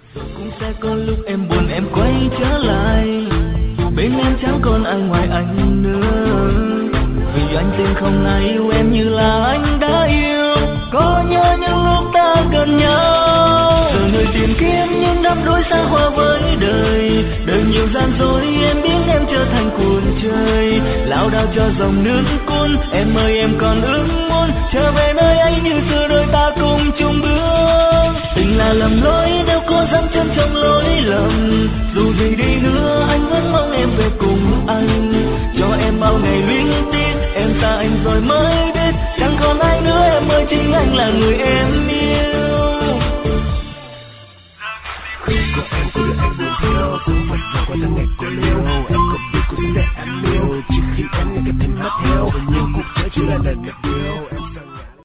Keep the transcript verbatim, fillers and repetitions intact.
Rồi cũng sẽ có lúc em buồn em quay trở lại, bên em chẳng còn ai ngoài anh nữa. Vì anh tin không ai yêu em như là anh đã yêu. Có nhớ những lúc ta gần nhau, giờ người tìm kiếm những đắm đuối xa hoa với đời. Đời nhiều gian dối em biến em trở thành cuồng trời, lao đao cho dòng nước cuốn. Em ơi em còn ước muốn trở về nơi anh như xưa, đôi ta cùng chung bước. Tình là lầm lỗi nếu có dám chân trong lỗi lầm, dù gì đi nữa anh vẫn mong em về cùng anh. Cho em bao ngày luyến tiếc, em xa anh rồi mới biết chẳng còn ai nữa em ơi, chính anh là người em yêu. Khi của em có được anh buồn theo, cũng vẫn là qua tháng ngày cô liêu. Em không biết cũng sẽ anh yêu, chỉ khi em nghe cái tim mắt theo. Và nhiều cuộc chơi chỉ là lần một điều em